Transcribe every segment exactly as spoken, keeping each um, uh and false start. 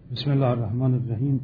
بسم الله الرحمن الرحیم.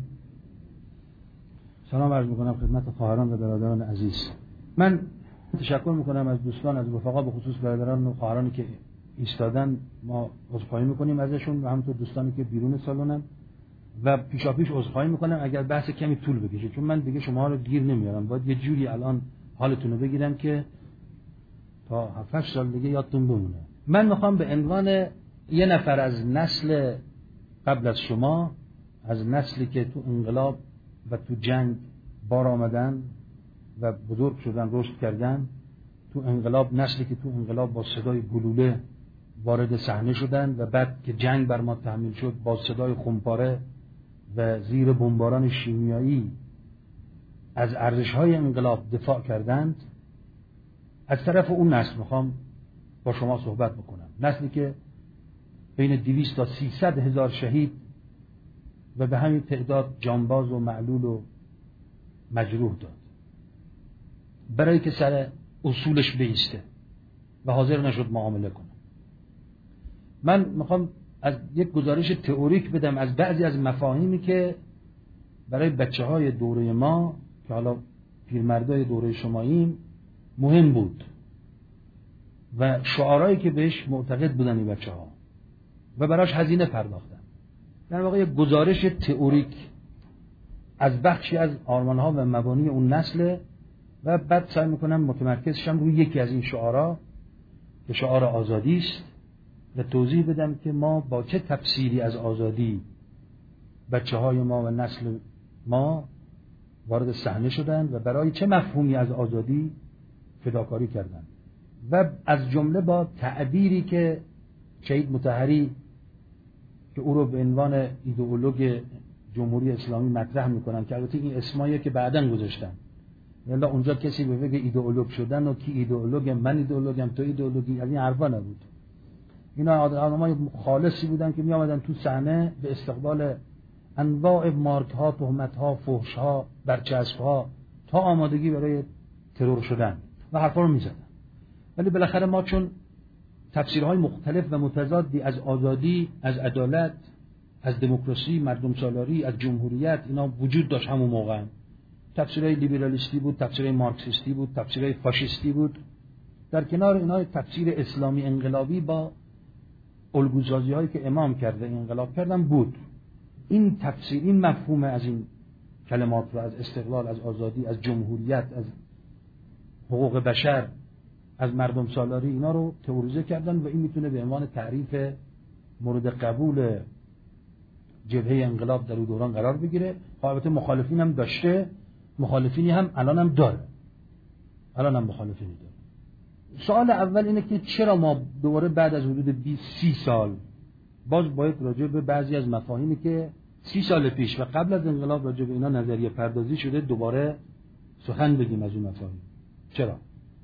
سلام عرض میکنم خدمت خواهران و برادران عزیز. من تشکر میکنم از دوستان، از رفقا، به خصوص برادران و خواهرانی که ایستادن. ما عذرخواهی میکنیم ازشون و همونطور دوستانی که بیرون سالونن و پیشاپیش عذرخواهی میکنم اگر بحث کمی طول بکشه، چون من دیگه شما رو گیر نمیارم. باید یه جوری الان حالتون رو بگیرم که تا هفت هشت سال دیگه یادتون بمونه. من میخوام به عنوان یه نفر از نسل قبل از شما، از نسلی که تو انقلاب و تو جنگ بار آمدن و بزرگ شدن، رشد کردن، تو انقلاب، نسلی که تو انقلاب با صدای گلوله وارد صحنه شدن و بعد که جنگ بر ما تحمیل شد با صدای خمپاره و زیر بمباران شیمیایی از ارزش‌های انقلاب دفاع کردند، از طرف اون نسل میخوام با شما صحبت بکنم. نسلی که بین دویست تا سیصد هزار شهید و به همین تعداد جانباز و معلول و مجروح داد برای که سر اصولش بایسته و حاضر نشد معامله کنه. من میخوام از یک گزارش تئوریک بدم از بعضی از مفاهیمی که برای بچه های دوره ما که حالا پیرمردای دوره شماییم مهم بود و شعارهایی که بهش معتقد بودن این بچه ها و براش هزینه پرداختن. در واقع یک گزارش تئوریک از بخشی از آرمان‌ها و مبانی اون نسل و بعد سعی میکنم متمرکز شم روی یکی از این شعارها که شعار آزادی است و توضیح بدم که ما با چه تفسیری از آزادی بچه های ما و نسل ما وارد صحنه شدن و برای چه مفهومی از آزادی فداکاری کردن و از جمله با تعبیری که شهید مطهری که او رو به عنوان ایدئولوگ جمهوری اسلامی مطرح میکنن که البته این اسمایی که بعداً گذاشتن، یعنی اونجا کسی به بگه ایدئولوگ شدن و کی ایدئولوگ، من ایدئولوگم، تو ایدئولوگی، از این حرفا نبود. اینا آدمای خالصی بودن که می آمدن تو صحنه به استقبال انواع مارک ها، تهمت ها، فحش ها، برچسب ها تا آمادگی برای ترور شدن و حرفا رو میزدن. ولی بالاخره ما چون تفسیرهای مختلف و متضادی از آزادی، از عدالت، از دموکراسی، مردم سالاری، از جمهوریت اینا وجود داشت همون موقع. تفسیرهای لیبرالیستی بود، تفسیرهای مارکسیستی بود، تفسیرهای فاشیستی بود. در کنار اینا تفسیر اسلامی انقلابی با الگوسازی هایی که امام کرده انقلاب کردن بود. این تفسیر، این مفهوم از این کلمات رو، از استقلال، از آزادی، از جمهوریت، از حقوق بشر، از مردم سالاری، اینا رو تئوریزه کردن و این میتونه به عنوان تعریف مورد قبول جبهه انقلاب در اون دوران قرار بگیره. البته مخالفین هم داشته، مخالفینی هم الان هم داره، الان هم مخالفینی داره. سوال اول اینه که چرا ما دوباره بعد از حدود بیست سی سال باز باید راجع به بعضی از مفاهیمی که سی سال پیش و قبل از انقلاب راجع به اینا نظریه پردازی شده دوباره سخن بگیم از این مفاهیم؟ چرا؟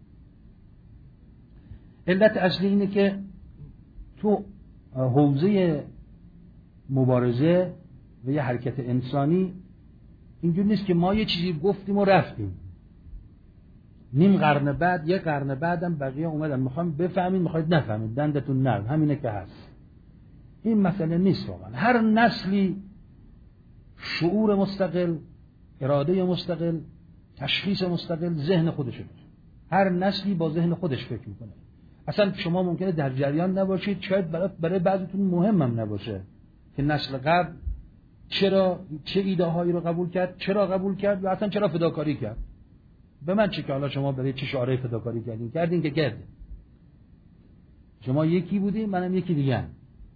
علت اصلی اینه که تو حوزه مبارزه و یه حرکت انسانی اینجور نیست که ما یه چیزی گفتیم و رفتیم. نیم قرن بعد، یک قرن بعدم بقیه اومدن میخوام بفهمید، میخواید نفهمید، دندتون نرم، همینه که هست. این مسئله نیست واقعا. هر نسلی شعور مستقل، اراده مستقل، تشخیص مستقل، ذهن خودش داره. هر نسلی با ذهن خودش فکر میکنه. اصلا شما ممکنه در جریان نباشید، شاید برای برای بعضیتون مهمم نباشه که نسل قبل چرا چه ایده هایی رو قبول کرد، چرا قبول کرد و اصلا چرا فداکاری کرد. به من چه که حالا شما برای چه شعاره فداکاری کردین؟ کردین که کردین. شما یکی بودین، منم یکی دیگه هم.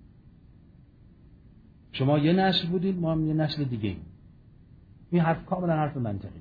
شما یه نسل بودین، ما هم یه نسل دیگه ایم. این حرف کاملا حرف منطقیه.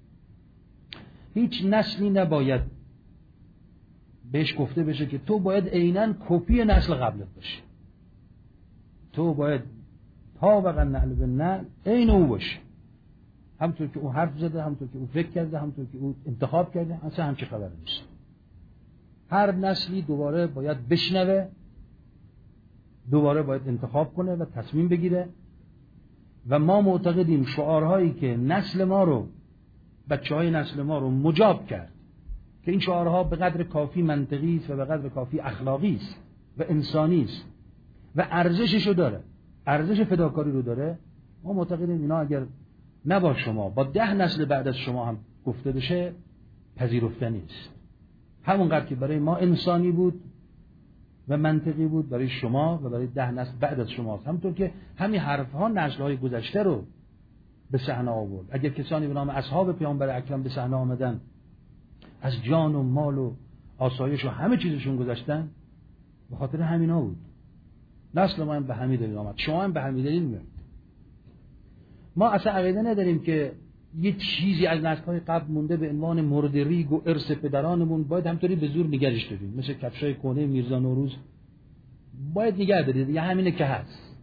هیچ نسلی نباید بهش گفته بشه که تو باید عیناً کپی نسل قبلت باشی. تو باید طابقاً نعل به نعل عین او باشی. همونطور که او حرف زده، همونطور که او فکر کرده، همونطور که او انتخاب کرده، اصلا همچه خبر نیست. هر نسلی دوباره باید بشنوه، دوباره باید انتخاب کنه و تصمیم بگیره و ما معتقدیم شعارهایی که نسل ما رو، بچه های نسل ما رو مجاب کرد که این شعارها به قدر کافی منطقی است و به قدر کافی اخلاقی است و انسانی است و ارزشش رو داره، ارزش فداکاری رو داره، ما معتقدیم اینا اگر نه با شما، با ده نسل بعد از شما هم گفته بشه پذیرفتنی است. همونقدر که برای ما انسانی بود و منطقی بود، برای شما و برای ده نسل بعد از شماست. همونطور که همین حرفها نسل‌های گذشته رو به صحنه آورد. اگر کسانی به نام اصحاب پیامبر اکرم به صحنه آمدن، از جان و مال و آسایش و همه چیزشون گذاشتن، به خاطر همینا بود. نسل ما هم به همین دلیل آمد، شما هم به همین دلیل میاد. ما اصلا عقیده نداریم که یه چیزی از نسل‌های قبل مونده به عنوان مرد ریگ و ارث پدرانمون باید همطوری به زور نگرش داریم، مثل کفشای کهنه میرزا نوروز باید نگه دارید. یه همینه که هست.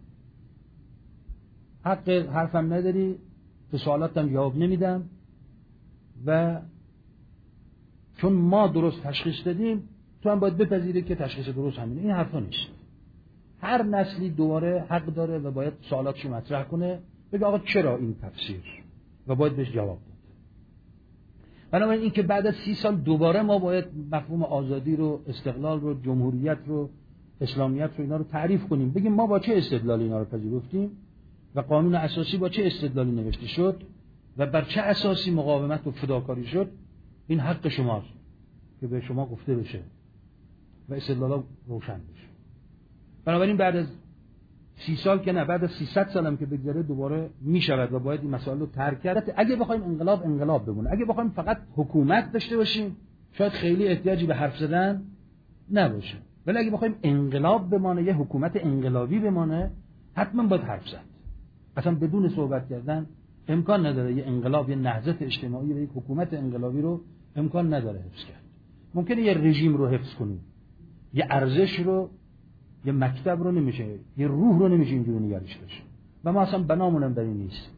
حق حرفم نداری، به سوالاتم جواب نمیدم و چون ما درست تشخیص دادیم تو هم باید بپذیری که تشخیص درست همینه. این حرفا نیست. هر نسلی دوباره حق داره و باید سوالاتشو مطرح کنه، بگه آقا چرا این تفسیر، و باید بهش جواب داد. بنابراین این که بعد از سی سال دوباره ما باید مفهوم آزادی رو، استقلال رو، جمهوریت رو، اسلامیت رو، اینا رو تعریف کنیم، بگیم ما با چه استدلالی اینا رو پذیرفتیم و قانون اساسی با چه استدلالی نوشته شد و بر چه اساسی مقاومت و فداکاری شد، این حق شماست که به شما گفته بشه و استدلالا روشن بشه. بنابراین بعد از سی سال که نه، بعد از سیصد سال هم که بگذره دوباره میشود و باید این مسائل رو ترک کرد. اگه بخوایم انقلاب انقلاب بمونه، اگه بخوایم فقط حکومت داشته باشیم شاید خیلی احتیاجی به حرف زدن نباشه، ولی اگه بخوایم انقلاب بمانه، یه حکومت انقلابی بمانه، حتما باید حرف زد. اصلا بدون صحبت کردن امکان نداره یه انقلاب، یه نهضت اجتماعی و یک حکومت انقلابی رو امکان نداره حفظ کرد. ممکنه یه رژیم رو حفظ کنیم، یه ارزش رو، یه مکتب رو نمیشه، یه روح رو نمیشه اینجوری نگرش داشت و ما اصلا بنامونم برای نیست.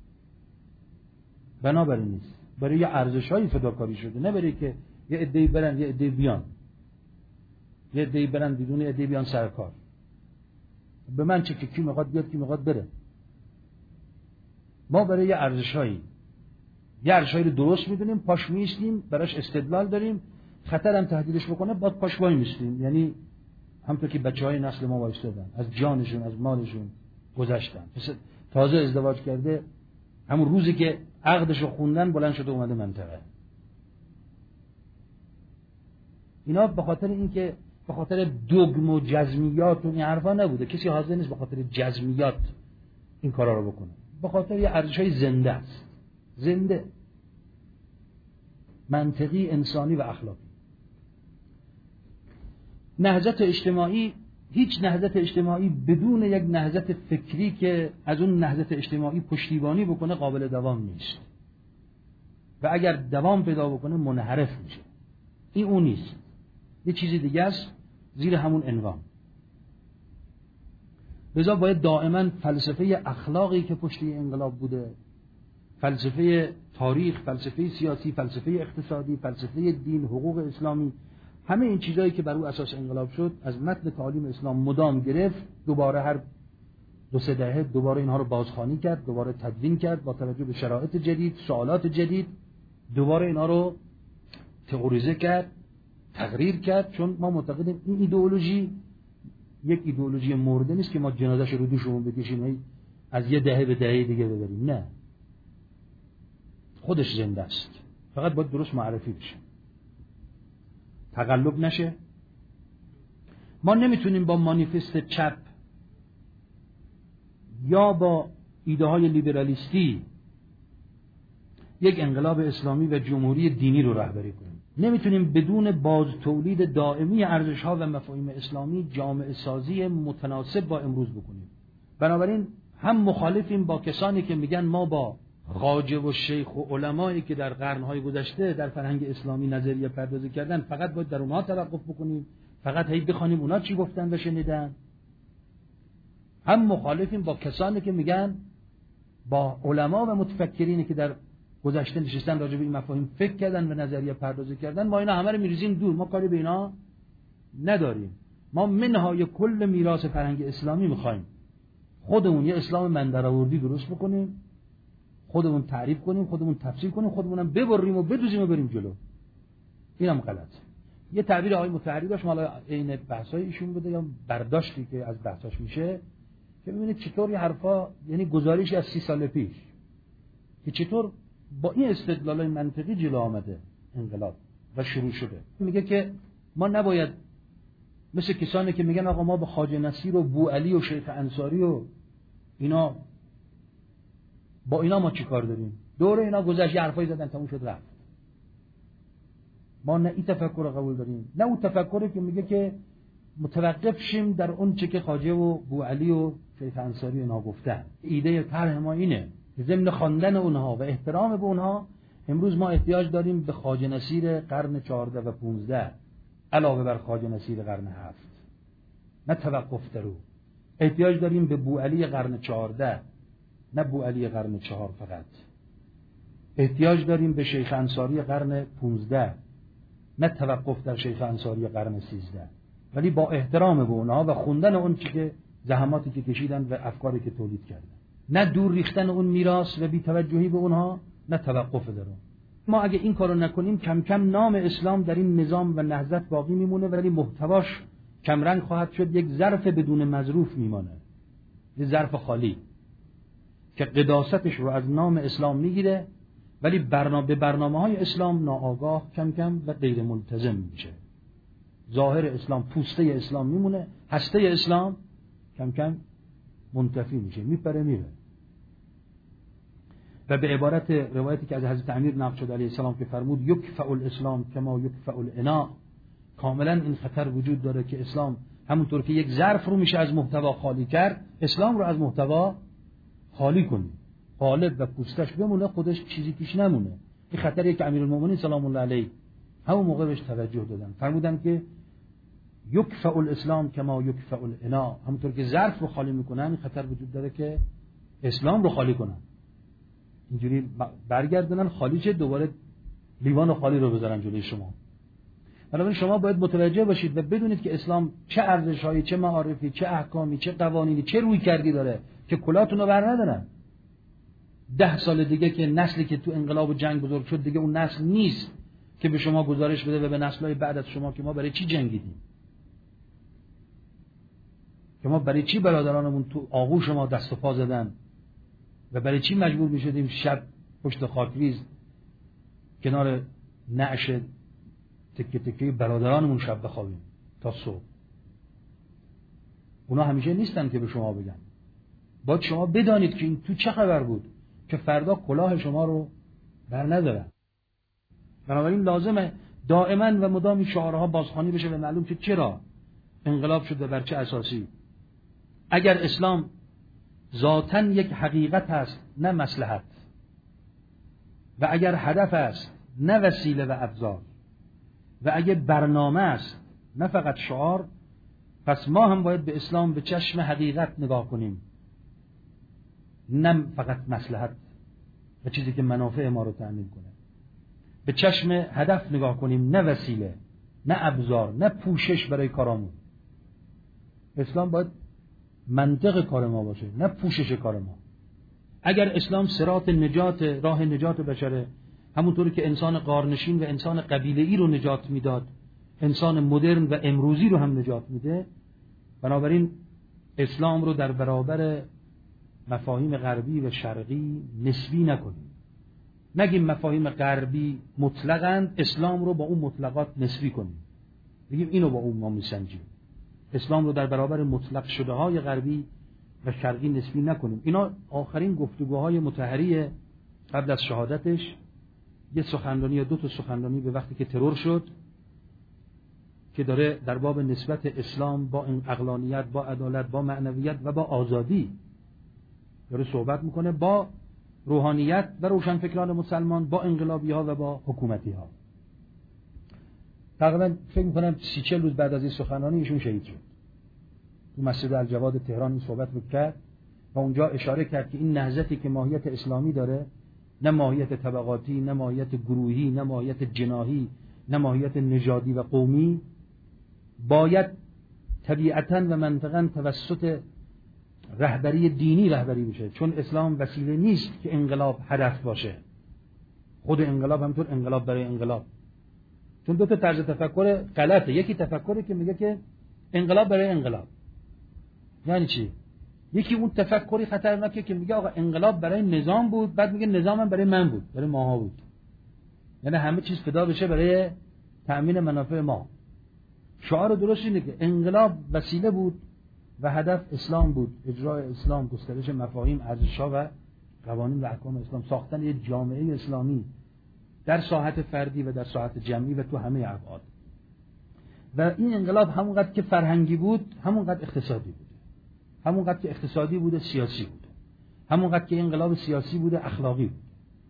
بنا برای نیست، برای یه ارزش‌های فداکاری شده، نه برای که یه عده‌ای برن یه عده‌ای بیان، یه عده‌ای برن بدون عده‌ای بیان سرکار. به من چه که کی میخواد بیاد کی میخواد بره. ما برای یه ارزش‌هایی یه ارزش‌هایی رو درست میدونیم، پاش میستیم، براش استدلال داریم، خطرم تهدیدش بکنه بعد پاش وای میستیم. یعنی همونطور که بچه‌های نسل ما وایستادن، از جانشون از مالشون گذشتن، مثل تازه ازدواج کرده همون روزی که عقدشو خوندن بلند شده اومده منطقه. اینا به خاطر اینکه به خاطر دوگم و جزمیات و این حرفا نبوده، کسی حاضر نیست به خاطر جزمیات این کارا رو بکنه، به خاطر یه ارزش‌های زنده است، زنده، منطقی، انسانی و اخلاقی. نهضت اجتماعی، هیچ نهضت اجتماعی بدون یک نهضت فکری که از اون نهضت اجتماعی پشتیبانی بکنه قابل دوام نیست و اگر دوام پیدا بکنه منحرف میشه. این اون نیست، یه چیزی دیگه است زیر همون عنوان. لذا باید دائما فلسفه اخلاقی که پشت انقلاب بوده، فلسفه تاریخ، فلسفه سیاسی، فلسفه اقتصادی، فلسفه دین، حقوق اسلامی، همه این چیزایی که بر او اساس انقلاب شد از متن تعالیم اسلام مدام گرفت، دوباره هر دو سه دهه دوباره اینها رو بازخوانی کرد، دوباره تدوین کرد با توجه به شرایط جدید، سوالات جدید، دوباره اینها رو تئوریزه کرد، تغییر کرد. چون ما معتقدیم این ایدئولوژی یک ایدئولوژی مرده نیست که ما جنازه‌اش رو دوشمون بکشیم از یه دهه به دهه دیگه ببریم، نه، خودش زنده است، فقط باید درست معرفی بشه، تقلب نشه. ما نمیتونیم با مانیفست چپ یا با ایده های لیبرالیستی یک انقلاب اسلامی و جمهوری دینی رو رهبری کنیم. نمیتونیم بدون باز تولید دائمی ارزش ها و مفاهیم اسلامی جامعه سازی متناسب با امروز بکنیم. بنابراین هم مخالفیم با کسانی که میگن ما با خواجه و شیخ و علمایی که در قرنهای گذشته در فرهنگ اسلامی نظریه پردازی کردن فقط باید در اونها توقف بکنیم، فقط هی بخوانیم اونا چی گفتن و شنیدن. هم مخالفیم با کسانی که میگن با علما و متفکرینی که در گذشته نشستن راجع به این مفاهیم فکر کردن و نظریه پردازی کردن، ما اینا همه رو میریزیم دور، ما کاری به اینا نداریم. ما منهای کل میراث فرهنگ اسلامی میخوایم خودمون یه اسلام مندرآوردی درست بکنیم، خودمون تعریف کنیم، خودمون تفسیر کنیم، خودمونم ببریم و بدوزیم و بریم جلو. اینم غلط. یه تعبیر آقای مطهری داشت، حالا عین بحثای ایشون بوده یا برداشتی که از بحثاش میشه، که ببینید چطور این حرفا یعنی گزارشی از سی سال پیش که چطور با این استدلالای منطقی جلو آمده انقلاب و شروع شده. میگه که ما نباید مثل کسانی که میگن آقا ما به خواجه نصیر و بوعلی و شیخ انصاری و اینا با اینا ما چی کار داریم؟ دوره اینا گذشت یه حرفایی زدن تموم شد رفت. ما نه این تفکر رو قبول داریم نه اون تفکری که میگه که متوقف شیم در اون چه که خواجه و بوعلی و شیخ انصاری اینا گفتن. ایده طرح ما اینه که ضمن خواندن اونها و احترام به اونها امروز ما احتیاج داریم به خواجه نصیر قرن چهارده و پانزده علاوه بر خواجه نصیر قرن هفت، نه توقف در او. احتیاج داریم به بوعلی قرن چهارده نه بوعلی قرن چهار فقط. احتیاج داریم به شیخ انصاری قرن پانزده نه توقف در شیخ انصاری قرن سیزده، ولی با احترام به اونها و خوندن اون چی که زحماتی که کشیدن و افکاری که تولید کردن، نه دور ریختن اون میراث و بی‌توجهی به اونها، نه توقف در اون. ما اگه این کارو نکنیم کم کم نام اسلام در این نظام و نهضت باقی میمونه ولی محتواش کمرنگ خواهد شد، یک ظرف بدون مظروف میمانه، یک ظرف خالی که قداستش رو از نام اسلام میگیره ولی برنامه به برنامه‌های اسلام ناآگاه کم کم و غیر ملتزم میشه. ظاهر اسلام، پوسته اسلام میمونه، هسته اسلام کم کم منتفی میشه، میپره میره. و به عبارت روایتی که از حضرت امیر نقل شد علیه السلام که فرمود یکفع الاسلام کما یکفع الاناء، کاملا این خطر وجود داره که اسلام همونطور که یک ظرف رو میشه از محتوا خالی کرد، اسلام رو از محتوا خالی کنی، قالب و پوستش بمونه، خودش چیزی پیش نمونه. این خطریه که امیرالمومنین سلام الله علیه همون موقع بهش توجه دادن، فرمودن که یکفع الاسلام کما یکفع الاناء، همونطور که ظرف رو خالی میکنن این خطر وجود داره که اسلام رو خالی کنن، اینجوری برگردونن خالی چه دوباره لیوان خالی رو بذارن جلوی شما. بنابراین شما باید متوجه باشید و بدونید که اسلام چه ارزش‌هایی، چه معارفی، چه احکامی، چه قوانینی، چه روی کردی داره که کلاتون رو بر ندارن. ده سال دیگه که نسلی که تو انقلاب و جنگ بزرگ شد دیگه اون نسل نیست که به شما گزارش بده و به نسل‌های بعد از شما که ما برای چی جنگیدیم، که ما برای چی برادرانمون تو آغوش ما دست و پا زدن و برای چی مجبور می‌شدیم شب پشت خاکریز کنار نعش تکه تکه برادرانمون شب بخوابیم تا صبح. اونا همیشه نیستن که به شما بگن. باید شما بدانید که این تو چه خبر بود که فردا کلاه شما رو بر ندارن. بنابراین لازمه دائما و مدام شعارها بازخوانی بشه و معلوم که چرا انقلاب شده، بر چه اساسی. اگر اسلام ذاتاً یک حقیقت است نه مصلحت، و اگر هدف است نه وسیله و ابزار، و اگر برنامه است نه فقط شعار، پس ما هم باید به اسلام به چشم حقیقت نگاه کنیم، نه فقط مصلحت و چیزی که منافع ما رو تأمین کنه. به چشم هدف نگاه کنیم، نه وسیله، نه ابزار، نه پوشش برای کارامون. اسلام باید منطق کار ما باشه، نه پوشش کار ما. اگر اسلام صراط نجات، راه نجات بشره، همونطوری که انسان غارنشین و انسان قبیله‌ای رو نجات میداد، انسان مدرن و امروزی رو هم نجات میده، بنابراین اسلام رو در برابر مفاهیم غربی و شرقی نسبی نکنیم. نگیم مفاهیم غربی مطلقاً، اسلام رو با اون مطلقات نسبی کنیم، بگیم اینو با اون ما میسنجیم. اسلام رو در برابر مطلق شده های غربی و شرقی نسبی نکنیم. اینا آخرین گفتگوهای مطهری قبل از شهادتش، یه سخنرانی یا دو تا سخنرانی به وقتی که ترور شد که داره در باب نسبت اسلام با این عقلانیت، با عدالت، با معنویت و با آزادی داره صحبت میکنه، با روحانیت و روشنفکران مسلمان، با انقلابی ها و با حکومتی ها. تقریبا فکر میکنم سی چل روز بعد از این سخنرانی ایشون شهید شد. تو مسجد الجواد تهران این صحبت رو کرد و اونجا اشاره کرد که این نهضتی که ماهیت اسلامی داره، نه ماهیت طبقاتی، نه ماهیت گروهی، نه ماهیت جناحی، نه ماهیت نژادی و قومی، باید طبیعتاً و منطقاً توسط رهبری دینی رهبری بشه، چون اسلام وسیله نیست که انقلاب هدف باشه. خود انقلاب همونطور انقلاب برای انقلاب، چون دو تا طرز تفکر غلطه. یکی تفکری که میگه که انقلاب برای انقلاب، یعنی چی؟ یکی اون تفکری خطرناکه که میگه آقا انقلاب برای نظام بود، بعد میگه نظام هم برای من بود، برای ماها بود. یعنی همه چیز فدا بشه برای تأمین منافع ما. شعار درست اینه که انقلاب وسیله بود و هدف اسلام بود، اجرای اسلام، گسترش مفاهیم، ارزش‌ها و قوانین و احکام اسلام، ساختن یک جامعه اسلامی در ساحت فردی و در ساحت جمعی و تو همه ابعاد. و این انقلاب همونقدر که فرهنگی بود، همونقدر اقتصادی بود. همونقدر که اقتصادی بوده، سیاسی بوده. همونقدر که انقلاب سیاسی بوده، اخلاقی بود.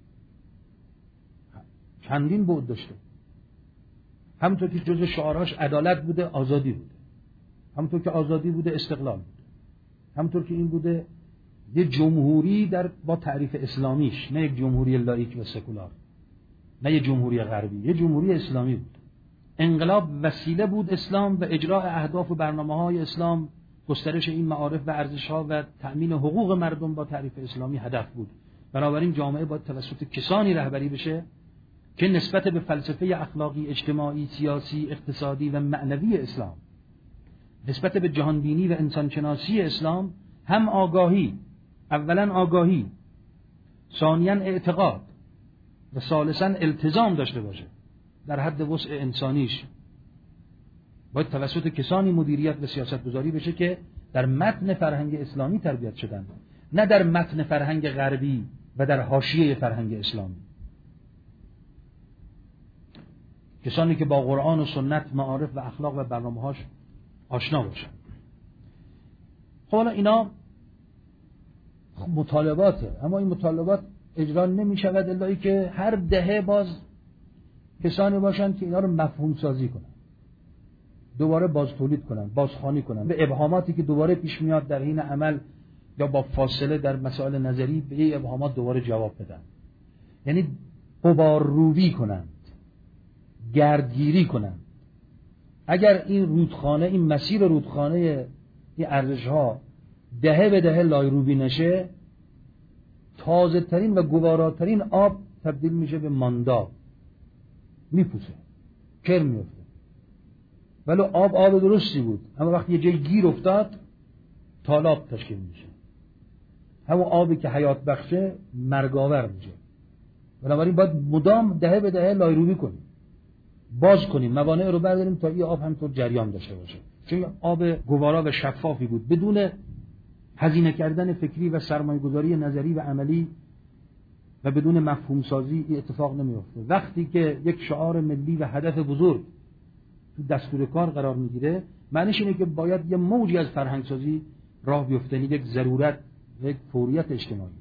چندین بعد داشته. همونطور که جزء شعاراش عدالت بوده، آزادی بوده. همونطور که آزادی بوده، استقلال بوده. همونطور که این بوده، یه جمهوری در با تعریف اسلامیش، نه یک جمهوری لاییک و سکولار، نه یک جمهوری غربی، یه جمهوری اسلامی بود. انقلاب وسیله بود اسلام و اجرای اهداف و برنامه‌های اسلام، گسترش این معارف و ارزش‌ها و تأمین حقوق مردم با تعریف اسلامی هدف بود. بنابراین جامعه باید توسط کسانی رهبری بشه که نسبت به فلسفه اخلاقی، اجتماعی، سیاسی، اقتصادی و معنوی اسلام، نسبت به جهانبینی و انسانشناسی اسلام هم آگاهی، اولا آگاهی، ثانیاً اعتقاد و ثالثاً التزام داشته باشه در حد وسع انسانیش. باید توسط کسانی مدیریت و سیاست گذاری بشه که در متن فرهنگ اسلامی تربیت شدن، نه در متن فرهنگ غربی و در حاشیه فرهنگ اسلامی. کسانی که با قرآن و سنت، معارف و اخلاق و برنامه‌هاش آشنا باشن. خب حالا اینا مطالباته، اما این مطالبات اجرا نمی شود الا ای که هر دهه باز کسانی باشن که اینا رو مفهوم سازی کنن، دوباره باز تولید کنن، بازخوانی کنن، به ابهاماتی که دوباره پیش میاد در حین عمل یا با فاصله در مسائل نظری به این ابهامات دوباره جواب بدن. یعنی غبار روبی کنن، گردگیری کنن. اگر این رودخانه، این مسیر رودخانه این ارزش‌ها دهه به دهه لایروبی نشه، تازه ترین و گواراترین آب تبدیل میشه به مانداب، میپوسه، کر میفته. ولی آب آب درستی بود، اما وقتی یه جای گیر افتاد تالاب تشکیل میشه. همون آبی که حیات بخشه مرگاور میشه. بنابراین باید مدام دهه به دهه لایروبی کنیم، باز کنیم، موانع رو برداریم تا این آب همینطور جریان داشته باشه. چون آب گوارا و شفافی بود، بدون هزینه کردن فکری و سرمایه‌گذاری نظری و عملی و بدون مفهوم سازی این اتفاق نمیفته. وقتی که یک شعار ملی و هدف بزرگ تو دستور کار قرار میگیره، معنیش اینه که باید یه موجی از فرهنگ سازی راه بیفته، یک ضرورت، یک فوریت اجتماعی.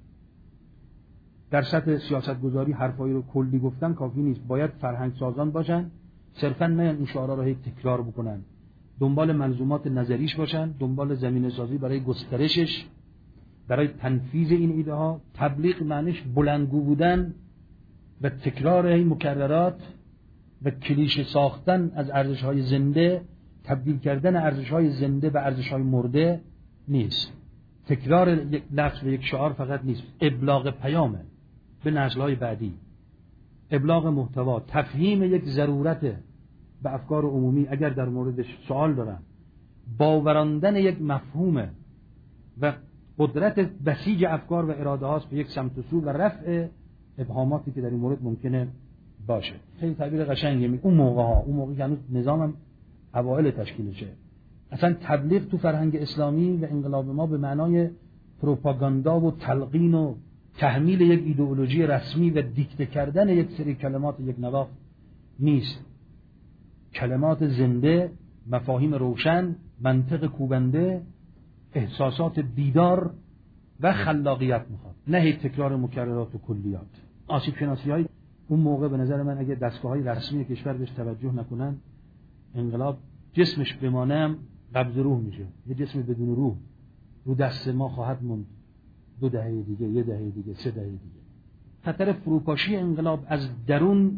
در سطح سیاست گذاری حرفایی رو کلی گفتن کافی نیست، باید فرهنگ سازان باشن، صرفا نه این شعارا رو هی تکرار بکنن، دنبال منظومات نظریش باشن، دنبال زمینه سازی برای گسترشش، برای تنفیذ این ایده ها. تبلیغ معنیش بلندگو بودن و تکرار این مکررات و کلیشه ساختن از ارزش‌های زنده، تبدیل کردن ارزش‌های زنده به ارزش‌های مرده نیست. تکرار یک لفظ و یک شعار فقط نیست، ابلاغ پیامه به نسل‌های بعدی، ابلاغ محتوا، تفهیم یک ضرورت به افکار عمومی اگر در موردش سوال دارن، باوراندن یک مفهومه و قدرت بسیج افکار و اراده هاست به یک سمت و سو و رفع ابهاماتی که در این مورد ممکنه باشه. خیلی تعبیر قشنگه. می اون موقع ها اون موقعی که هنوز نظامم اوائل تشکیلشه، اصلا تبلیغ تو فرهنگ اسلامی و انقلاب ما به معنای پروپاگاندا و تلقین و تحمیل یک ایدئولوژی رسمی و دیکته کردن یک سری کلمات یک نواخت نیست. کلمات زنده، مفاهیم روشن، منطق کوبنده، احساسات بیدار و خلاقیت میخواد، نه تکرار مکررات و کلیات. آسیب شناسی های اون موقع به نظر من اگه دستگاه های رسمی کشور بهش توجه نکنن، انقلاب جسمش بمانه قبض روح میشه، یه جسم بدون روح رو دست ما خواهد موند دو دهه دیگه، یه دهه دیگه، سه دهه دیگه. خطر فروپاشی انقلاب از درون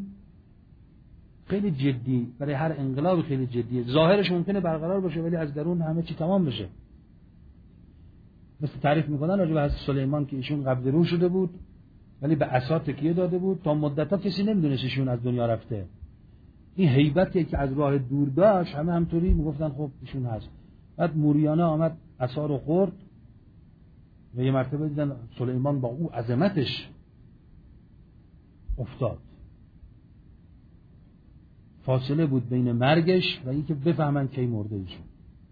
خیلی جدی، برای هر انقلاب خیلی جدیه. ظاهرش ممکنه برقرار باشه ولی از درون همه چی تمام بشه. مثل تعریف میکنن راجع به حضرت سلیمان که ایشون قبض روح شده بود ولی به عصا تکیه داده بود، تا مدت‌ها کسی نمیدونست ایشون از دنیا رفته. این هیبتی که از راه دور داشت همه همطوری میگفتن خب ایشون هست. بعد موریانه آمد عصا رو خورد، و یه مرتبه دیدن سلیمان با او عظمتش افتاد. فاصله بود بین مرگش و اینکه بفهمن کی مرده ایشون.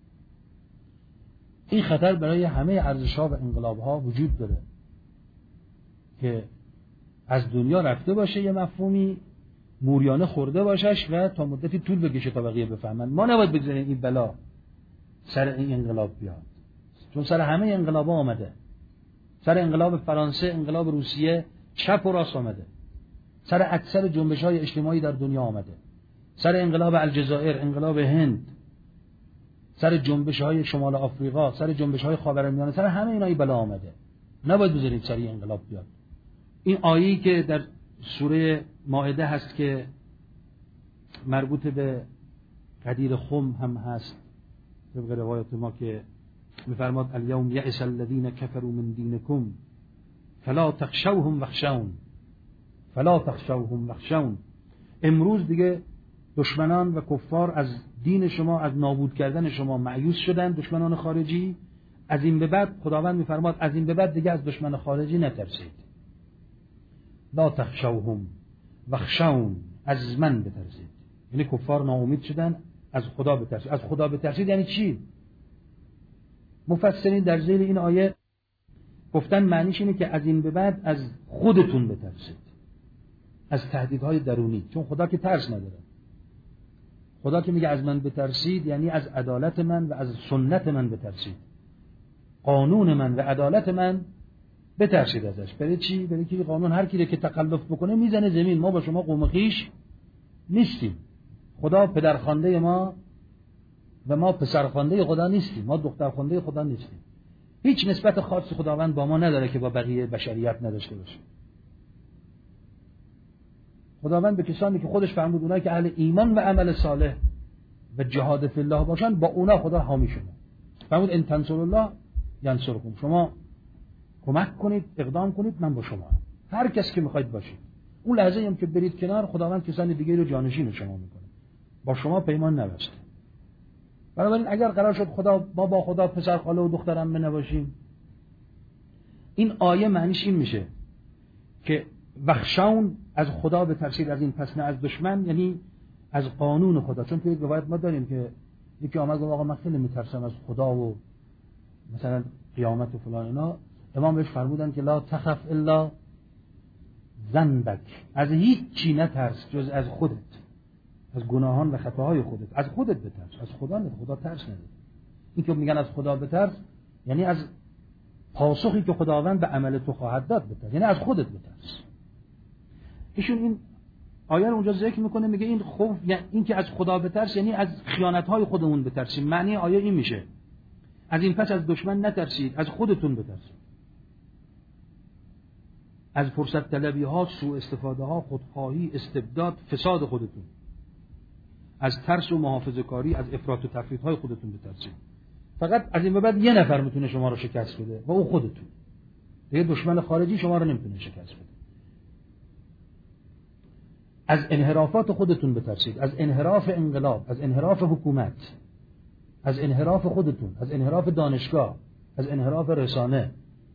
این خطر برای همه ارزش‌ها و انقلاب‌ها وجود داره که از دنیا رفته باشه، یه مفهومی موریانه خورده باشش و تا مدتی طول بکشه تا بقیه بفهمن. ما نباید بگذاریم این بلا سر این انقلاب بیاد، چون سر همه انقلاب‌ها آمده. سر انقلاب فرانسه، انقلاب روسیه، چپ و راست آمده. سر اکثر جنبش‌های اجتماعی در دنیا آمده. سر انقلاب الجزایر، انقلاب هند، سر جنبش‌های شمال آفریقا، سر جنبش‌های خاورمیانه، سر همه اینایی بلا آمده. نباید بذارید سر این انقلاب بیاد. این آیه‌ای که در سوره مائده هست که مربوط به غدیر خم هم هست، طبق روایت ما که می‌فرماد الیوم یئس الذین کفروا من دینکم فلا تخشوهم واخشون فلا تخشوهم واخشون. امروز دیگه دشمنان و کفار از دین شما، از نابود کردن شما مایوس شدن، دشمنان خارجی. از این به بعد خداوند می‌فرماد از این به بعد دیگه از دشمن خارجی نترسید. لا تخشوهم واخشون، از من بترسید. یعنی کفار ناامید شدن، از خدا بترسید. از خدا بترسید یعنی چی؟ مفسرین در زیر این آیه گفتن معنیش اینه که از این به بعد از خودتون بترسید، از تهدیدهای درونی. چون خدا که ترس نداره. خدا که میگه از من بترسید یعنی از عدالت من و از سنت من بترسید، قانون من و عدالت من بترسید ازش. برای چی؟ برای که قانون هر کی که تخلف بکنه میزنه زمین. ما با شما قوم خویش نیستیم. خدا پدرخوانده ما و ما پسرخوانده خدا نیستیم. ما دخترخوانده خدا نیستیم. هیچ نسبت خاصی خداوند با ما نداره که با بقیه بشریت نداشته باشه. خداوند به کسانی که خودش فرمود اونایی که اهل ایمان و عمل صالح و جهاد فی الله باشن، با اونا خدا حامی شده. فرمود ان تنصروا الله ینصرکم. شما کمک کنید، اقدام کنید، من با شما. هر کس که میخواید باشید. اون لحظه هم که برید کنار، خداوند کسانی دیگه رو جانشین شما میکنه. با شما پیمان نبسته. بنابراین اگر قرار شد خدا ما با خدا پسر خاله و دخترم نباشیم، این آیه معنیش این میشه که وخشون، از خدا بترسید، از این پس نه از دشمن، یعنی از قانون خدا. چون توی روایت ما داریم که یکی آمد گفت آقا من خیلی میترسم از خدا و مثلا قیامت و فلان اینا. امام بهش فرمودن که لا تخف الا ذنبک، از هیچ چی نترس جز از خودت، از گناهان و خطاهای خودت. از خودت بترس، از خدا نه. خدا ترس نداره. این که میگن از خدا بترس یعنی از پاسخی که خداوند به عمل تو خواهد داد بترس، یعنی از خودت بترس. ایشون این آیه رو اونجا ذکر میکنه، میگه این خوف، یعنی این که از خدا بترس یعنی از خیانت‌های خودمون بترسیم. معنی آیه این میشه از این پس از دشمن نترسید، از خودتون بترسید. از فرصت طلبی ها، سوء استفاده ها، خودخواهی، استبداد، فساد خودتون. از ترس و محافظه کاری، از افراط و تفرید های خودتون بترسید. فقط از این به بعد یه نفر میتونه شما رو شکست بده و او خودتون. دیگه دشمن خارجی شما رو نمیتونه شکست بده. از انحرافات خودتون بترسید، از انحراف انقلاب، از انحراف حکومت، از انحراف خودتون، از انحراف دانشگاه، از انحراف رسانه.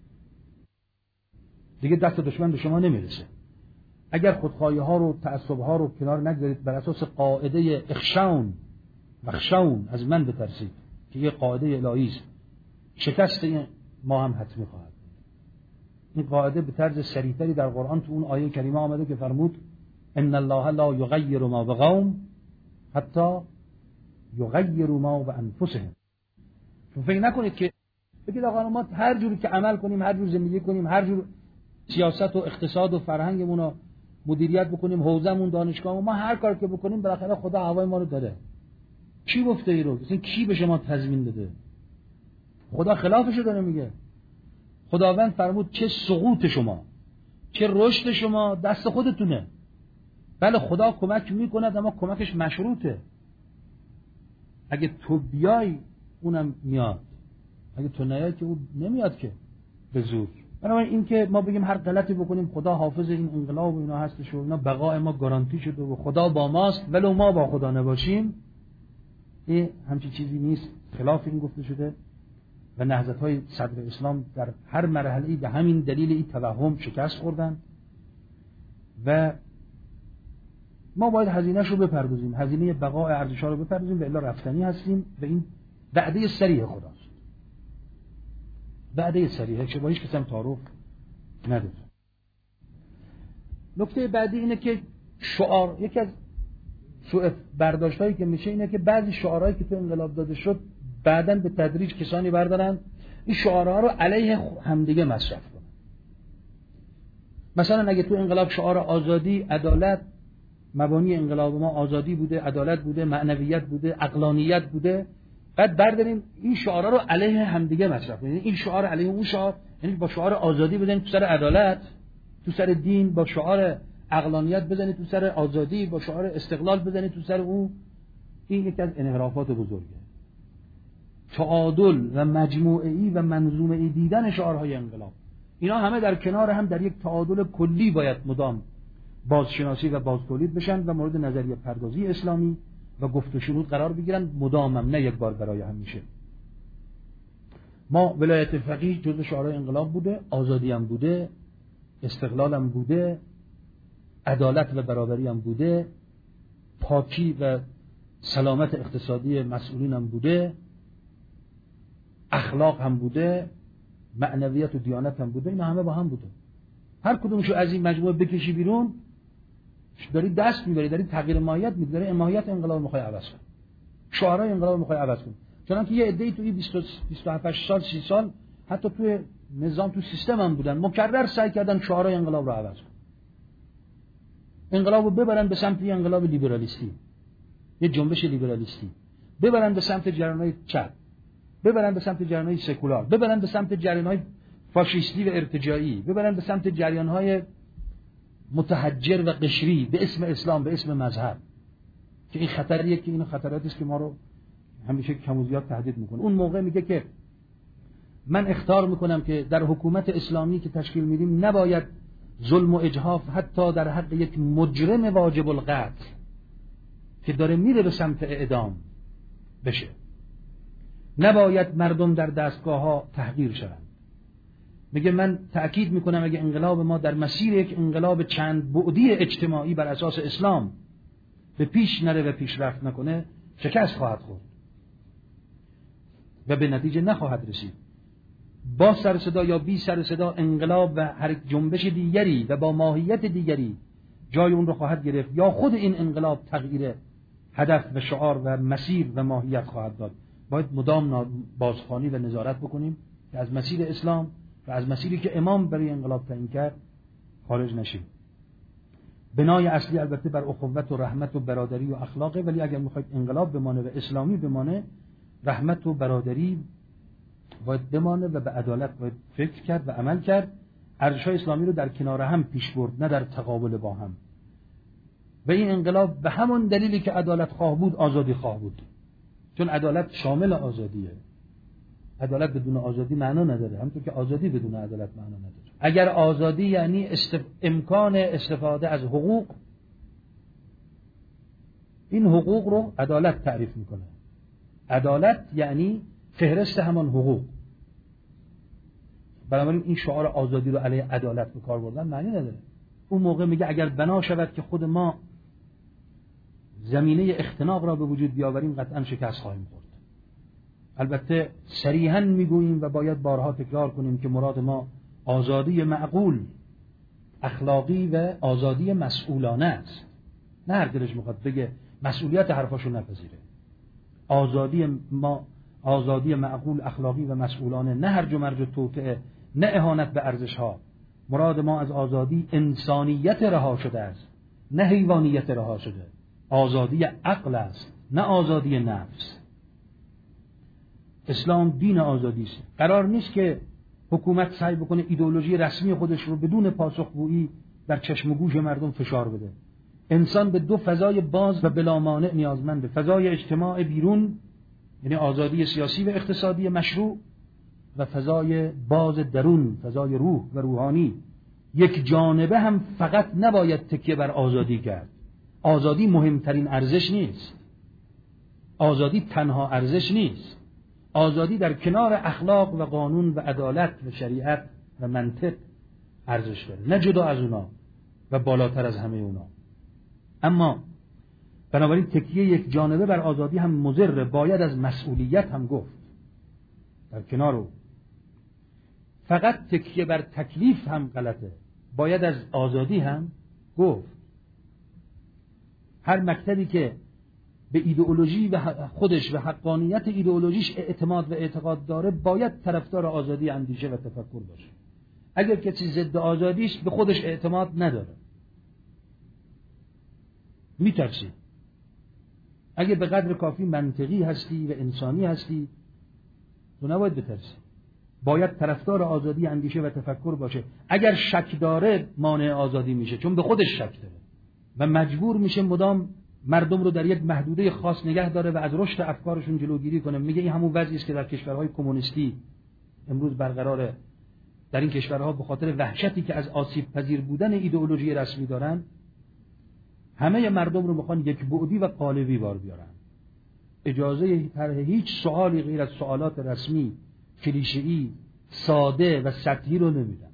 دیگه دست دشمن به شما نمیرسه. اگر خودخواهی ها رو، تعصب ها رو کنار نگذارید، بر اساس قاعده اخشون وخشون، از من بترسید که یه قاعده الهی است، شکست ما هم حتمی خواهد بود. این قاعده به طرز صریح‌تری در قرآن تو اون آیه کریمه آمده که فرمود ان الله لا یغیر ما بقوم حتی یغیروا ما بانفسهم. چون فکر نکنید که بگید آقا ما هر جوری که عمل کنیم، هر جور زندگی کنیم، هر جور سیاست و اقتصاد و فرهنگمون رو مدیریت بکنیم، حوزمون، دانشگاهمون، ما هر کار که بکنیم بالاخره خدا هوای ما رو داره. کی گفته ای رو؟ مثلا کی به شما تضمین داده؟ خدا خلافش داره میگه. خداوند فرمود چه سقوط شما، چه رشد شما دست خودتونه. بله خدا کمک میکند اما کمکش مشروطه. اگه تو بیای اونم میاد، اگه تو نیای که اون نمیاد که به زور. بنابراین این که ما بگیم هر غلطی بکنیم خدا حافظ این انقلاب و اینا هستش و اینا بقای ما گارانتی شده و خدا با ماست ولو ما با خدا نباشیم، این همچین چیزی نیست. خلاف این گفته شده و نهضت‌های صدر اسلام در هر مرحله‌ای به همین دلیل این توهم شکست خوردن و ما باید هزینه‌اش رو بپردازیم، هزینه بقای ارزش‌ها رو بپردازیم و الا رفتنی هستیم و این وعده صریح خداست، وعده صریحه که با هیچ کسی هم تعارف نداره. نکته بعدی اینه که شعار، یکی از سوء برداشت‌هایی که میشه اینه که بعضی شعارهایی که تو انقلاب داده شد بعداً به تدریج کسانی بردارن این شعارها رو علیه همدیگه مصرف کنن. مثلا اگه تو انقلاب شعار آزادی، عدالت، مبانی انقلاب ما آزادی بوده، عدالت بوده، معنویت بوده، عقلانیت بوده، بعد برداریم این شعارها رو علیه همدیگه مصرف کنیم. این شعار علیه اون شعار، یعنی با شعار آزادی بزنید تو سر عدالت، تو سر دین، با شعار عقلانیت بزنید تو سر آزادی، با شعار استقلال بزنید تو سر اون. این یکی از انحرافات بزرگه. تعادل و مجموعه‌ای و منظومه‌ای دیدن شعارهای انقلاب، اینا همه در کنار هم در یک تعادل کلی باید مدام بازشناسی و بازتولید بشن و مورد نظریه پردازی اسلامی و گفت و شنود قرار بگیرن، مدام هم، نه یک بار برای همیشه. ما ولایت فقیه جزء شعارهای انقلاب بوده، آزادی هم بوده، استقلال هم بوده، عدالت و برابری هم بوده، پاکی و سلامت اقتصادی مسئولین هم بوده، اخلاق هم بوده، معنویت و دیانت هم بوده. اینا همه با هم بوده. هر کدومشو از این مجموعه بکشی بیرون داری دست میبری، داری تغییر ماهیت میدی، داری ماهیت انقلاب میخوای عوض کنی، شعارهای انقلاب میخوای عوض کنی. چنانکه یه عده‌ای توی بیست و هفت سال سی سال حتی توی نظام، تو سیستم هم بودن، مکرر سعی کردن شعارهای انقلاب رو عوض کنن، انقلاب رو ببرن به سمت یه انقلاب لیبرالیستی، یه جنبش لیبرالیستی، ببرن به سمت جریان‌های چپ، ببرن به سمت جریان‌های سکولار، ببرن به سمت جریان‌های فاشیستی و ارتجاعی، ببرن به سمت جریان‌های متحجر و قشری به اسم اسلام، به اسم مذهب، که این خطریه که این خطراتی است که ما رو همیشه کم و زیاد تهدید میکنه. اون موقع میگه که من اخطار میکنم که در حکومت اسلامی که تشکیل میدیم نباید ظلم و اجحاف حتی در حق یک مجرم واجب القتل که داره میره به سمت اعدام بشه. نباید مردم در دستگاه ها تحقیر شوند. میگه من تأکید میکنم اگه انقلاب ما در مسیر یک انقلاب چند بعدی اجتماعی بر اساس اسلام به پیش نره و پیشرفت نکنه شکست خواهد خورد و به نتیجه نخواهد رسید. با سر صدا یا بی سر صدا انقلاب و هر جنبش دیگری و با ماهیت دیگری جای اون رو خواهد گرفت، یا خود این انقلاب تغییر هدف و شعار و مسیر و ماهیت خواهد داد. باید مدام بازخوانی و نظارت بکنیم که از مسیر اسلام و از مسیری که امام برای انقلاب تعیین کرد خارج نشیم. بنای اصلی البته بر اخوت و رحمت و برادری و اخلاقه، ولی اگر میخواید انقلاب بمانه و اسلامی بمانه، رحمت و برادری باید بمانه و به عدالت باید فکر کرد و عمل کرد. ارزش‌های اسلامی رو در کنار هم پیش برد، نه در تقابل با هم. و این انقلاب به همون دلیلی که عدالت خواه بود آزادی خواه بود، چون عدالت شامل آزادیه. عدالت بدون آزادی معنا نداره، همونطور که آزادی بدون عدالت معنا نداره. اگر آزادی یعنی استف... امکان استفاده از حقوق، این حقوق رو عدالت تعریف میکنه. عدالت یعنی فهرست همان حقوق. بنابراین این شعار آزادی رو علیه عدالت به کار بردن معنی نداره. اون موقع میگه اگر بنا شود که خود ما زمینه اختناق را به وجود بیاوریم قطعا شکست خواهیم خورد. البته صریحاً میگوییم و باید بارها تکرار کنیم که مراد ما آزادی معقول، اخلاقی و آزادی مسئولانه است. نه هر دلش میخواد بگه مسئولیت حرفاشو نپذیره. آزادی ما آزادی معقول، اخلاقی و مسئولانه، نه هرج و مرج و توطئه، نه اهانت به ارزش‌ها. مراد ما از آزادی انسانیت رها شده است، نه حیوانیت رها شده. آزادی عقل است، نه آزادی نفس. اسلام دین آزادی است. قرار نیست که حکومت سعی بکنه ایدئولوژی رسمی خودش رو بدون پاسخگویی در چشم و گوش مردم فشار بده. انسان به دو فضای باز و بلا مانع نیازمنده. فضای اجتماع بیرون، یعنی آزادی سیاسی و اقتصادی مشروع، و فضای باز درون، فضای روح و روحانی. یک جانبه هم فقط نباید تکیه بر آزادی کرد. آزادی مهمترین ارزش نیست. آزادی تنها ارزش نیست. آزادی در کنار اخلاق و قانون و عدالت و شریعت و منطق ارزش داره، نه جدا از اونا و بالاتر از همه اونا. اما بنابراین تکیه یک جانبه بر آزادی هم مضر، باید از مسئولیت هم گفت در کنار او. فقط تکیه بر تکلیف هم غلطه، باید از آزادی هم گفت. هر مکتبی که به ایدئولوژی و خودش و حقانیت ایدئولوژیش اعتماد و اعتقاد داره باید طرفدار آزادی اندیشه و تفکر باشه. اگر کسی ضد آزادیش به خودش اعتماد نداره، میترسی. اگر به قدر کافی منطقی هستی و انسانی هستی تو نباید بترسی، باید طرفدار آزادی اندیشه و تفکر باشه. اگر شک داره مانع آزادی میشه، چون به خودش شک داره و مجبور میشه مدام مردم رو در یک محدوده خاص نگه داره و از رشد افکارشون جلوگیری کنه. میگه این همون وضعی است که در کشورهای کمونیستی امروز برقراره. در این کشورها به خاطر وحشتی که از آسیب پذیر بودن ایدئولوژی رسمی دارن، همه مردم رو میخوان یک بعدی و قالبی بار بیارن. اجازه طرح هیچ سوالی غیر از سوالات رسمی، کلیشه‌ای، ساده و سطحی رو نمیدن.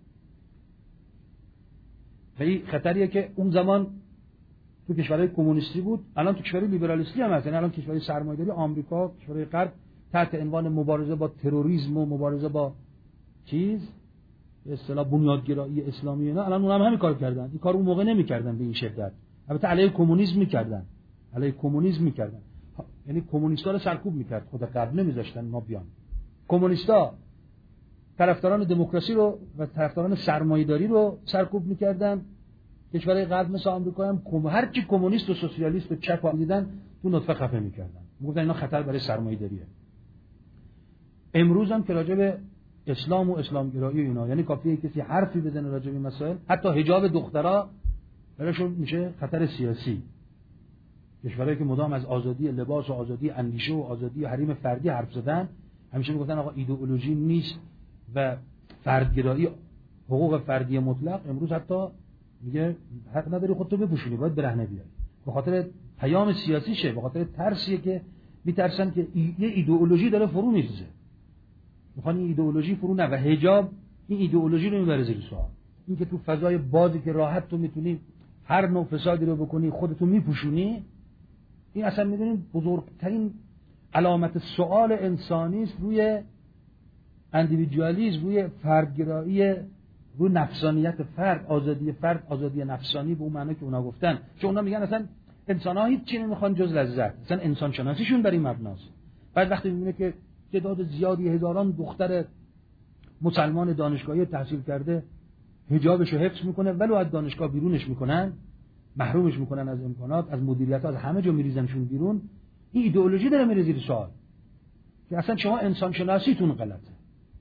و این خطریه که اون زمان تو کشورهای کمونیستی بود، الان تو کشورهای لیبرالیستی هم هست. یعنی الان کشورهای سرمایه‌داری آمریکا، کشورهای غرب تحت عنوان مبارزه با تروریسم و مبارزه با چیز به اصطلاح بنیادگرایی اسلامی اینا، الان اونم هم همین کار کردن. این کار اون موقع نمی‌کردن به این شدت. البته علیه کمونیسم می‌کردن. علیه کمونیسم می‌کردن. یعنی کمونیست‌ها رو سرکوب می‌کرد. خود غرب نمی‌ذاشتن ما بیان. کمونیست‌ها طرفداران دموکراسی رو و طرفداران سرمایه‌داری رو سرکوب می‌کردن. کشورهای غرب مثل آمریکا هم کم... هر کی کمونیست و سوسیالیست و چپ رو دیدن تو نطفه خفه می‌کردن. میگفتن اینا خطر برای سرمایه‌داریه. امروز هم که راجع به اسلام و اسلامگرایی اینا، یعنی کافیه کسی حرفی بزنه راجع به این مسائل، حتی حجاب دخترها براشون میشه خطر سیاسی. کشورهایی که مدام از آزادی لباس و آزادی اندیشه و آزادی و حریم فردی حرف زدن، همیشه میگفتن آقا ایدئولوژی نیست و فردگرایی، حقوق فردی مطلق. امروز حتی میگه حق نداری خودتو بپوشونی، باید برهنه بیای. به خاطر پیام سیاسیشه، به خاطر ترسیه که میترسن که یه ایدئولوژی داره فرو میریزه. میخوان این ایدئولوژی فرو نه و حجاب این ایدئولوژی رو میبره زیر سوال. این که تو فضای بازی که راحت تو میتونی هر نوع فسادی رو بکنی خودتو میپوشونی، این اصلا میدونین بزرگترین علامت سوال انسانی است روی اندیویدوالیسم، روی فردگرایی، روی نفسانیت فرد، آزادی فرد، آزادی نفسانی به اون معنی که اونا گفتن. چون اونا میگن اصلا انسان‌ها هیچ چیزی نمیخوان جز لذت، اصلا انسان شناسیشون بر این مبناست. بعد وقتی میبینه که تعداد زیادی هزاران دختر مسلمان دانشگاهی تحصیل کرده حجابشو حفظ میکنه، ولو از دانشگاه بیرونش میکنن، محرومش میکنن از امکانات، از مدیریت، از همه جا میریزنشون بیرون، این ایدئولوژی داره میره زیر سوال که اصلا شما انسان شناسیتون غلطه.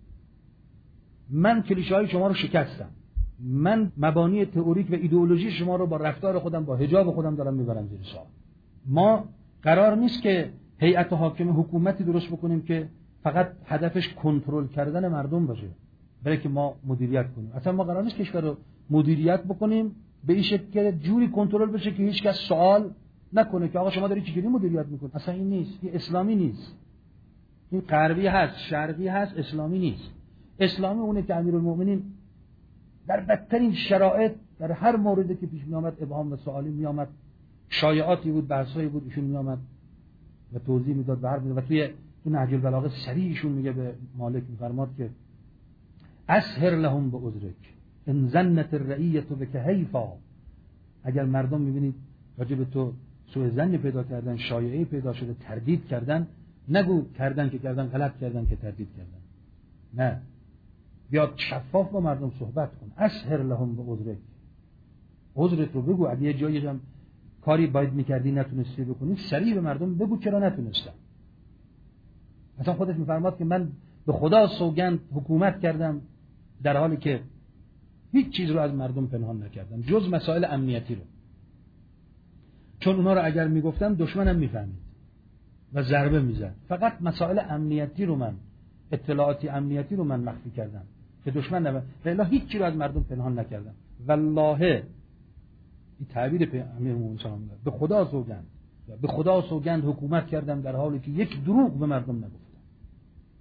من کلیشه‌های شما رو شکستم، من مبانی تئوریک و ایدئولوژی شما رو با رفتار خودم، با حجاب خودم دارم میبرم زیر سوال. ما قرار نیست که هیئت حاکمه حکومتی درست بکنیم که فقط هدفش کنترل کردن مردم باشه برای که ما مدیریت کنیم. اصلا ما قرار نیست کشور رو مدیریت بکنیم به این شکل که جوری کنترل بشه که هیچ کس سوال نکنه که آقا شما داری چجوری مدیریت میکنید. اصلا این نیست، این اسلامی نیست. این غربی هست، شرقی هست، اسلامی نیست. اسلامی اونه که امیرالمومنین در بدترین شرایط در هر موردی که پیش می آمد ابهام و سوالی می آمد، شایعاتی بود، بحثایی بود، ایشون می آمد و توضیح میداد و هر و توی تو نهج البلاغه صریح ایشون میگه به مالک میفرماد که اسهر لهم بعذرک ان ظنت الرعیة بک حیفا. اگر مردم میبینید راجع به تو سوء ظنی پیدا کردن، شایعه پیدا شده، تردید کردن، نگو کردن که کردن، غلط کردن که تردید کردن. نه، بیاد شفاف با مردم صحبت کن. اسهر لهم بعذرک، عذرت رو بگو. اگه یه جایی هم کاری باید میکردی نتونستی بکنی، سریع به مردم بگو چرا نتونستم. مثلا خودش میفرماد که من به خدا سوگند حکومت کردم در حالی که هیچ چیز رو از مردم پنهان نکردم جز مسائل امنیتی رو، چون اونا رو اگر میگفتم دشمنم میفهمید و ضربه میزد. فقط مسائل امنیتی رو من اطلاعاتی امنیتی رو من مخفی کردم که دشمن نبود، ولی هیچ چیز رو از مردم پنهان نکردم. والله این تعبیر امیرالمومنین به خدا سوگند، به خدا سوگند حکومت کردم در حالی که یک دروغ به مردم نگفتم.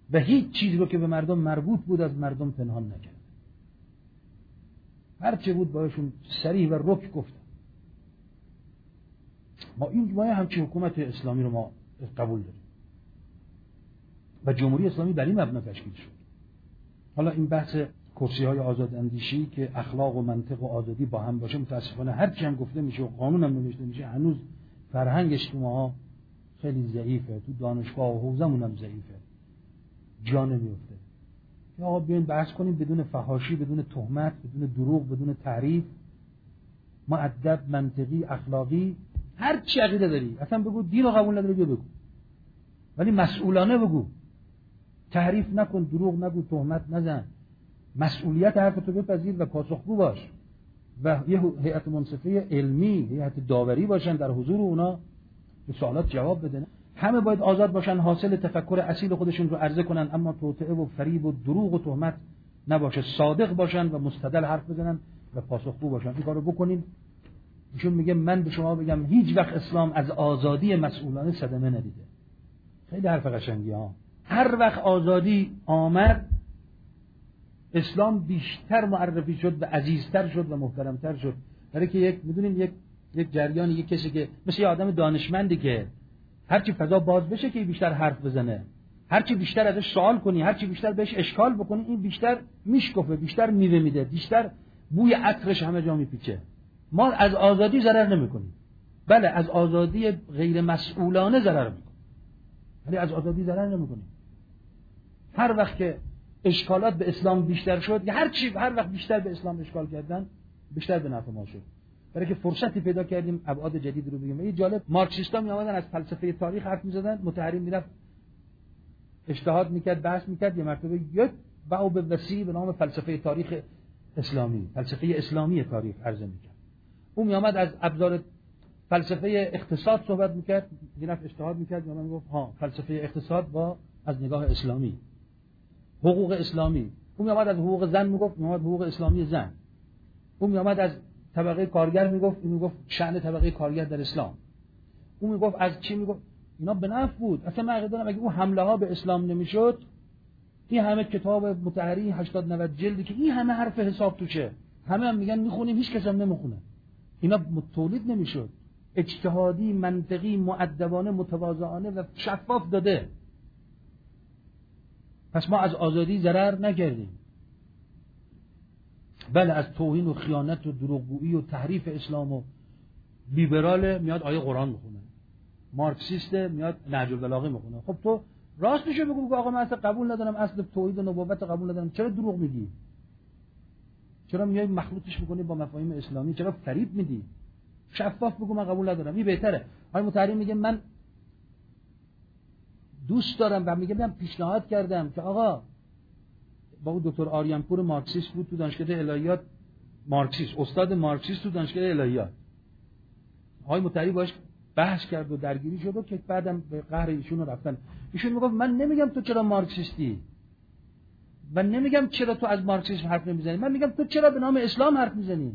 و هیچ چیزی رو که به مردم مربوط بود از مردم پنهان نکرد. هر چه بود باشون صریح و رک گفتن. ما این ما همچین حکومت اسلامی رو ما قبول داریم و جمهوری اسلامی بر این مبنا تشکیل شد. حالا این بحث کرسی های آزاد اندیشی که اخلاق و منطق و آزادی با هم باشه، متاسفانه هر چی هم گفته میشه و قانون هم نوشته میشه هنوز فرهنگش تو ما خیلی ضعیفه، تو دانشگاه و حوزمون هم ضعیفه، جا نمیفته. یا آقا بیاین بحث کنیم بدون فحاشی، بدون تهمت، بدون دروغ، بدون تعریف، مؤدب، منطقی، اخلاقی، هر چی عقیده داری اصلا بگو، دین رو قبول نداری بگو، ولی مسئولانه بگو، تحریف نکن، دروغ نگو، تهمت نزن، مسئولیت حرفتو بپذیر و پاسخگو باش و یه هیئت منصفه علمی، هیئت داوری باشن در حضور اونا به سوالات جواب بدن. همه باید آزاد باشن، حاصل تفکر اصیل خودشون رو عرضه کنن، اما توطئه و فریب و دروغ و تهمت نباشه، صادق باشن و مستدل حرف بزنن و پاسخگو باشن. این کارو بکنین. ایشون میگه من به شما بگم هیچ وقت اسلام از آزادی مسئولانه صدمه ندیده. خیلی حرف قشنگی ها. هر وقت آزادی آمد اسلام بیشتر معرفی شد و عزیزتر شد و محترمتر شد. برای که یک میدونین یک یک جریان، یک کسی که مثل یه آدم دانشمندی که هرچی فضا باز بشه که بیشتر حرف بزنه، هرچی بیشتر ازش سوال کنی، هرچی بیشتر بهش اشکال بکنی، این بیشتر میشکفه، بیشتر میوه میده، بیشتر بوی عطرش همه جا میپیچه. ما از آزادی ضرر نمیکنیم. بله از آزادی غیر مسئولانه ضرر میکنیم، ولی از آزادی ضرر نمیکنیم. هر وقت که اشکالات به اسلام بیشتر شد، یا هر چی هر وقت بیشتر به اسلام اشکال کردن، بیشتر به نفع ما شد. برای که فرصتی پیدا کردیم ابعاد جدید رو بگیم. این جالب، مارکسیستا می اومدن از فلسفه تاریخ حرف می‌زدن، متحریم میرفت اجتهاد میکرد، بحث میکرد، یه مرتبه یک باو به وسیع به نام فلسفه تاریخ اسلامی، فلسفه اسلامی تاریخ عرضه میکرد. اون می اومد از ابزار فلسفه اقتصاد صحبت میکرد، یه نفر اجتهاد میکرد، من گفت ها فلسفه اقتصاد با از نگاه اسلامی، حقوق اسلامی. اون می اومد از حقوق زن میگفت، می اومد حقوق اسلامی زن. اون می اومد از طبقه کارگر میگفت، این میگفت شأن طبقه کارگر در اسلام. اون میگفت از چی میگفت، اینا به نفع بود. اصلا من عقیده دارم اگه اون حمله ها به اسلام نمیشد، این همه کتاب مطهری هشتاد نود جلدی که این همه حرف حساب توشه، همه هم میگن میخونیم، هیچ کس هم نمیخونه، اینا تولید نمیشد. اجتهادی، منطقی، مؤدبانه، متواضعانه و شفاف داده. پس ما از آزادی ضرر نکردیم. بله از توهین و خیانت و دروغگویی و تحریف اسلام و لیبرال میاد آیه قرآن میخونه، مارکسیست میاد نهج البلاغه میخونه. خب تو راستش بگو، بگو آقا من اصلا قبول ندارم، اصل توحید و نبوت قبول ندارم، چرا دروغ میگی؟ چرا میای مخلوطش میکنی با مفاهیم اسلامی؟ چرا فریب میدی؟ شفاف بگو من قبول ندارم، این بهتره. آقای متحریم میگه من دوست دارم و میگه من پیشنهاد کردم که آقا با اون دکتر آریانپور مارکسیست بود تو دانشکده الهیات، مارکسیست، استاد مارکسیست تو دانشکده الهیات. آقای متحری باش بحث کرد و درگیری شد و که بعدم به قهر ایشون رفتن. ایشون میگفت من نمیگم تو چرا مارکسیستی و نمیگم چرا تو از مارکسیسم حرف نمیزنی، من میگم تو چرا به نام اسلام حرف میزنی.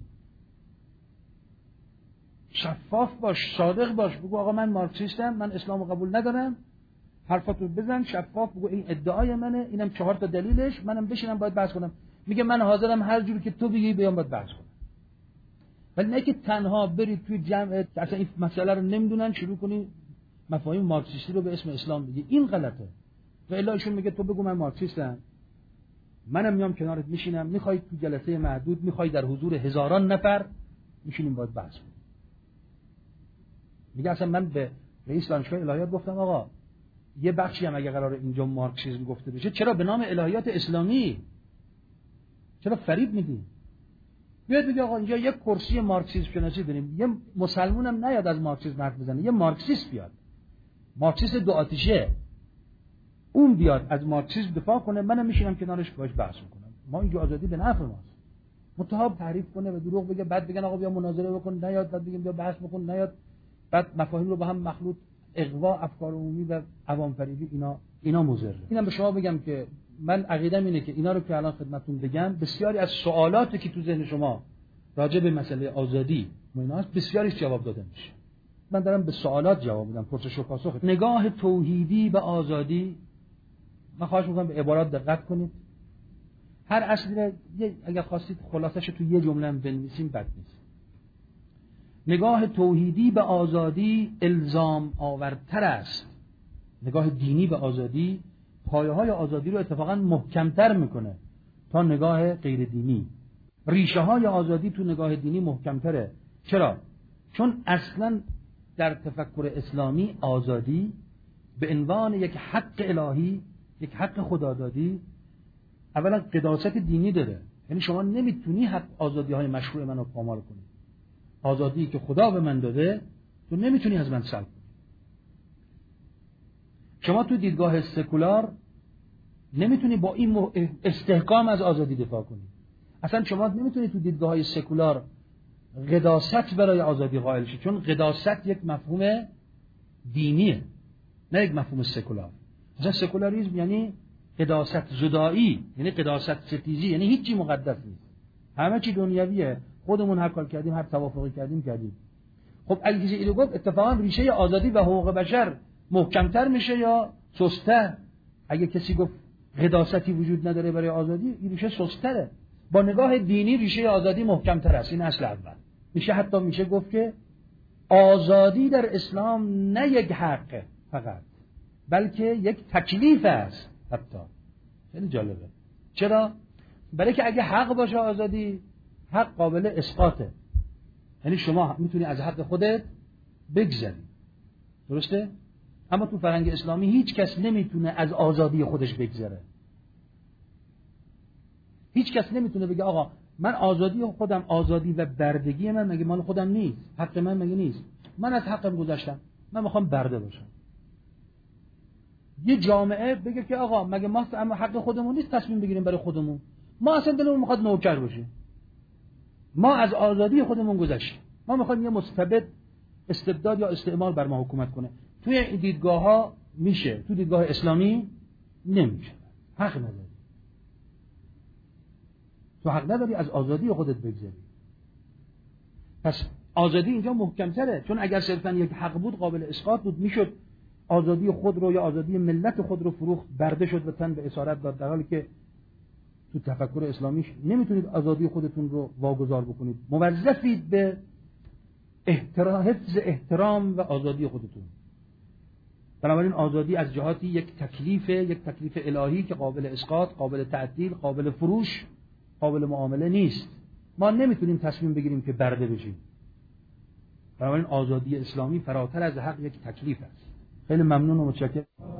شفاف باش، صادق باش، بگو آقا من مارکسیستم، من اسلامو قبول ندارم، حرفاتو بزن، شفاف بگو این ادعای منه، اینم چهار تا دلیلش، منم بشینم باید بحث کنم. میگه من حاضرم هر جوری که تو بگی بیام باید بحث کنم. ولی نه که تنها برید توی جمع اصلا این مسئله رو نمیدونن شروع کنی مفاهیم مارکسیستی رو به اسم اسلام بگی، این غلطه. و الا ایشون میگه تو بگو من مارکسیستم، منم میام کنارت میشینم، میخوای تو جلسه محدود، میخوای در حضور هزاران نفر میشینیم باید بحث کنیم. میگه اصلا من به رئیس دانشگاه الهیات گفتم آقا یه بخشی هم اگه قراره اینجا مارکسیسم گفته بشه، چرا به نام الهیات اسلامی؟ چرا فریب میدی؟ بیاد بگه آقا اینجا یک کرسی مارکسیسم شناسی داریم، یه مسلمون هم نیاد از مارکسیسم حرف بزنه، یه مارکسیست بیاد، مارکسیست دو آتیشه، اون بیاد از مارکسیسم دفاع کنه، منم میشینم کنارش باش بحث میکنم. ما اینجا آزادی به نفع ماست. متحاب تعریف کنه و دروغ بگه، بعد بگن آقا بیا مناظره بکن، نیاد، بعد بگیم بیا بحث بکن، نیاد، بعد مفاهیم رو با هم مخلوط، اغوا افکار عمومی و عوام فریبی، اینا اینا مضره. اینم به شما بگم که من عقیدم اینه که اینا رو که الان خدمتتون بگم، بسیاری از سوالاتی که تو ذهن شما راجع به مسئله آزادی میناست بسیاریش جواب داده میشه. من دارم به سوالات جواب میدم، پرسش و پاسخ. نگاه توحیدی به آزادی من خواهش میکنم به عبارات دقت کنید. هر اصلی اگر خواستید خلاصش تو یه جمله بنویسیم بد نیست. نگاه توحیدی به آزادی الزام آورتر است. نگاه دینی به آزادی پایه های آزادی رو اتفاقا محکمتر میکنه تا نگاه غیر دینی. ریشه های آزادی تو نگاه دینی محکمتره. چرا؟ چون اصلا در تفکر اسلامی آزادی به عنوان یک حق الهی، یک حق خدادادی، اولا قداست دینی داره. یعنی شما نمیتونی حق آزادی های مشروع منو پامال کنی. آزادی که خدا به من داده تو نمیتونی از من سلب کنی. شما تو دیدگاه سکولار نمیتونی با این استحکام از آزادی دفاع کنی. اصلا شما نمیتونی تو دیدگاه سکولار قداست برای آزادی قائل شی، چون قداست یک مفهوم دینیه، نه یک مفهوم سکولار. مثلا سکولاریسم یعنی قداست زدایی، یعنی قداست ستیزی، یعنی هیچی مقدس نیست، همه چی دنیویه، خودمون هر کار کردیم، هر توافقی کردیم کردیم. خب اگه کسی اینو گفت اتفاقا ریشه آزادی و حقوق بشر محکمتر میشه یا سست‌تر؟ اگه کسی گفت قداستی وجود نداره برای آزادی، این ریشه سست‌تره. با نگاه دینی ریشه آزادی محکمتر است. این اصل اول. میشه حتی میشه گفت که آزادی در اسلام نه یک حق فقط، بلکه یک تکلیف است. حتی خیلی جالبه. چرا؟ برای که اگه حق باشه آزادی، حق قابل اسقاطه، یعنی شما میتونی از حق خودت بگذری، درسته؟ اما تو فرهنگ اسلامی هیچ کس نمیتونه از آزادی خودش بگذره. هیچ کس نمیتونه بگه آقا من آزادی خودم، آزادی و بردگی من مگه مال خودم نیست؟ حق من مگه نیست؟ من از حقم گذشتم، من میخوام برده باشم. یه جامعه بگه که آقا مگه ما اما حق خودمون نیست تصمیم بگیریم برای خودمون؟ ما اصلا دلمون میخواد نوکر باشیم. ما از آزادی خودمون گذشتیم. ما میخوایم یه مستبد، استبداد یا استعمار بر ما حکومت کنه. توی این دیدگاه‌ها میشه، تو دیدگاه اسلامی نمیشه. حق نداری. تو حق نداری از آزادی خودت بگذری. پس آزادی اینجا محکم‌تره، چون اگر صرفاً یک حق بود قابل اسقاط بود، میشد آزادی خود رو یا آزادی ملت خود رو فروخت، برده شد و تن به اسارت داد، در حالی که تو تفکر اسلامیش نمیتونید آزادی خودتون رو واگذار بکنید. موظفید به احترام، حفظ احترام و آزادی خودتون. بنابراین آزادی از جهاتی یک تکلیف، یک تکلیف الهی که قابل اسقاط، قابل تعدیل، قابل فروش، قابل معامله نیست. ما نمیتونیم تصمیم بگیریم که برده بشیم. بنابراین آزادی اسلامی فراتر از حق یک تکلیف است. خیلی ممنون و متشکرم.